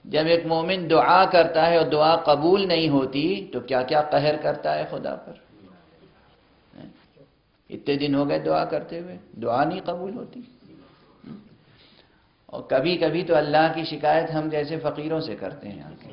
جب ایک مومن دعا کرتا ہے اور دعا قبول نہیں ہوتی تو کیا کیا قہر کرتا ہے خدا پر. اتنے دن ہو گئے دعا کرتے ہوئے، دعا نہیں قبول ہوتی. اور کبھی کبھی تو اللہ کی شکایت ہم جیسے فقیروں سے کرتے ہیں. آ کے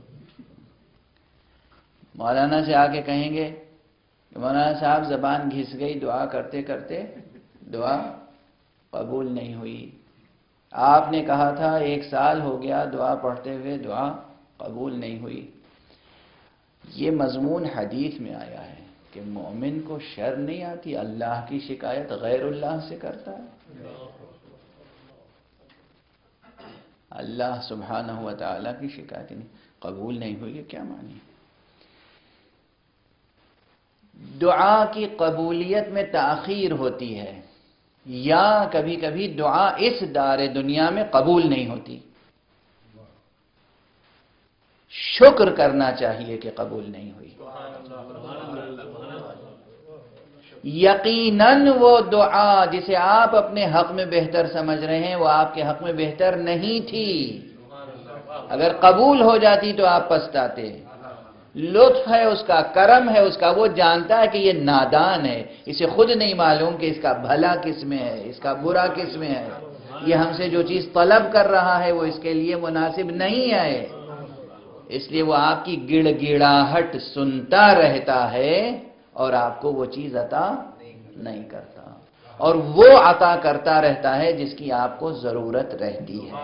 مولانا سے آ کے کہیں گے کہ مولانا صاحب زبان گھس گئی، دعا کرتے کرتے دعا قبول نہیں ہوئی. آپ نے کہا تھا 1 سال ہو گیا دعا پڑھتے ہوئے، دعا قبول نہیں ہوئی. یہ مضمون حدیث میں آیا ہے کہ مومن کو شرم نہیں آتی اللہ کی شکایت غیر اللہ سے کرتا ہے. اللہ سبحانہ و تعالیٰ کی شکایت قبول نہیں ہوئی، کیا معنی؟ دعا کی قبولیت میں تاخیر ہوتی ہے، یا کبھی کبھی دعا اس دار دنیا میں قبول نہیں ہوتی. شکر کرنا چاہیے کہ قبول نہیں ہوئی. یقیناً وہ دعا جسے آپ اپنے حق میں بہتر سمجھ رہے ہیں وہ آپ کے حق میں بہتر نہیں تھی. اگر قبول ہو جاتی تو آپ پچھتاتے. لطف ہے اس کا، کرم ہے اس کا، وہ جانتا ہے کہ یہ نادان ہے، اسے خود نہیں معلوم کہ اس کا بھلا کس میں ہے، اس کا برا کس میں ہے. یہ ہم سے جو چیز طلب کر رہا ہے وہ اس کے لیے مناسب نہیں ہے، اس لیے وہ آپ کی گڑ گڑاہٹ سنتا رہتا ہے اور آپ کو وہ چیز عطا نہیں کرتا، اور وہ عطا کرتا رہتا ہے جس کی آپ کو ضرورت رہتی ہے.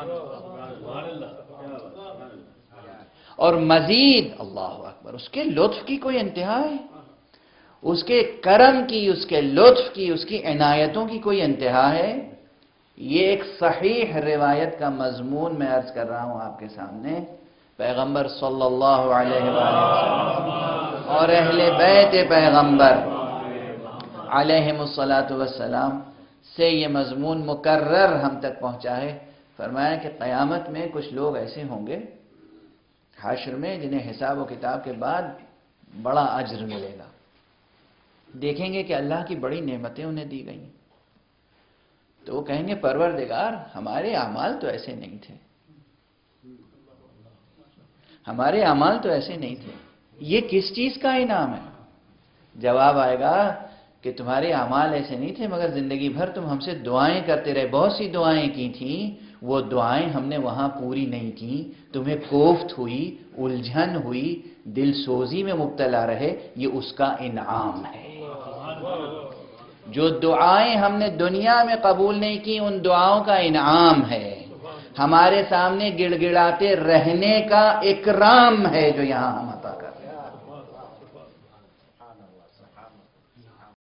اور مزید اللہ اکبر، اس کے لطف کی کوئی انتہا ہے، اس کے کرم کی، اس کے لطف کی، اس کی عنایتوں کی کوئی انتہا ہے. یہ ایک صحیح روایت کا مضمون میں عرض کر رہا ہوں آپ کے سامنے. پیغمبر صلی اللہ علیہ وآلہ وسلم اور اہل بیت پیغمبر علیہم الصلاۃ والسلام سے یہ مضمون مکرر ہم تک پہنچا ہے. فرمایا کہ قیامت میں کچھ لوگ ایسے ہوں گے حشر میں جنہیں حساب و کتاب کے بعد بڑا اجر ملے گا. دیکھیں گے کہ اللہ کی بڑی نعمتیں انہیں دی گئیں تو وہ کہیں گے پروردگار ہمارے اعمال تو ایسے نہیں تھے، ہمارے اعمال تو ایسے نہیں تھے، یہ کس چیز کا انعام ہے؟ جواب آئے گا کہ تمہارے اعمال ایسے نہیں تھے مگر زندگی بھر تم ہم سے دعائیں کرتے رہے، بہت سی دعائیں کی تھیں، وہ دعائیں ہم نے وہاں پوری نہیں کی، تمہیں کوفت ہوئی، الجھن ہوئی، دل سوزی میں مبتلا رہے، یہ اس کا انعام ہے. جو دعائیں ہم نے دنیا میں قبول نہیں کی ان دعاؤں کا انعام ہے، ہمارے سامنے گڑ گڑاتے رہنے کا اکرام ہے جو یہاں ہم عطا کر رہے ہیں.